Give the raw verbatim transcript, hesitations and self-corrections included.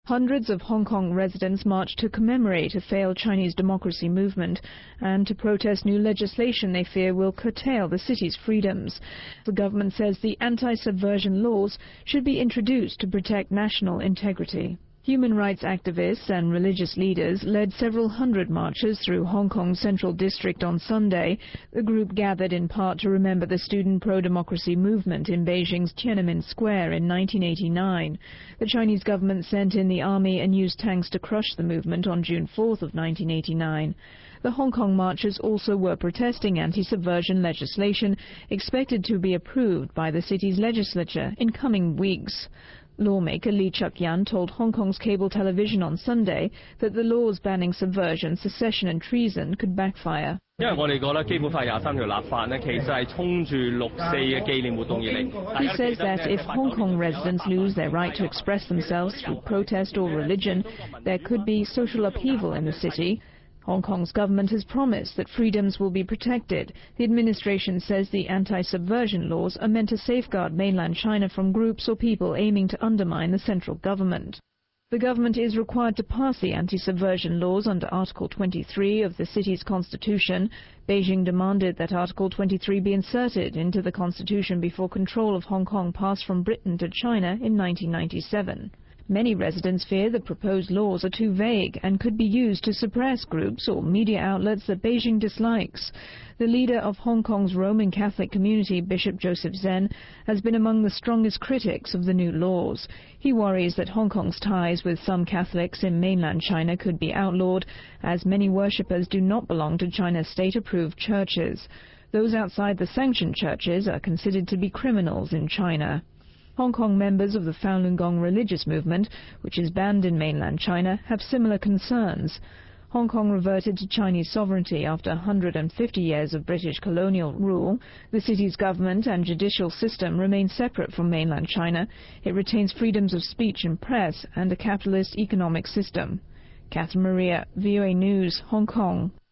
Hundreds of Hong Kong residents marched to commemorate a failed Chinese democracy movement and to protest new legislation they fear will curtail the city's freedoms. The government says the anti-subversion laws should be introduced to protect national integrity. Human rights activists and religious leaders led several hundred marches through Hong Kong's Central District on Sunday. The group gathered in part to remember the student pro-democracy movement in Beijing's Tiananmen Square in nineteen eighty-nine. The Chinese government sent in the army and used tanks to crush the movement on June fourth of nineteen eighty-nine. The Hong Kong marchers also were protesting anti-subversion legislation expected to be approved by the city's legislature in coming weeks. Lawmaker Lee Chuk-yan told Hong Kong's cable television on Sunday that the laws banning subversion, secession and treason could backfire. He says that if Hong Kong residents lose their right to express themselves through protest or religion, there could be social upheaval in the city. Hong Kong's government has promised that freedoms will be protected. The administration says the anti-subversion laws are meant to safeguard mainland China from groups or people aiming to undermine the central government. The government is required to pass the anti-subversion laws under Article twenty-three of the city's constitution. Beijing demanded that Article twenty-three be inserted into the constitution before control of Hong Kong passed from Britain to China in nineteen ninety-seven. Many residents fear the proposed laws are too vague and could be used to suppress groups or media outlets that Beijing dislikes. The leader of Hong Kong's Roman Catholic community, Bishop Joseph Zen, has been among the strongest critics of the new laws. He worries that Hong Kong's ties with some Catholics in mainland China could be outlawed, as many worshippers do not belong to China's state-approved churches. Those outside the sanctioned churches are considered to be criminals in China. Hong Kong members of the Falun Gong religious movement, which is banned in mainland China, have similar concerns. Hong Kong reverted to Chinese sovereignty after one hundred fifty years of British colonial rule. The city's government and judicial system remain separate from mainland China. It retains freedoms of speech and press and a capitalist economic system. Catherine Maria, V O A News, Hong Kong.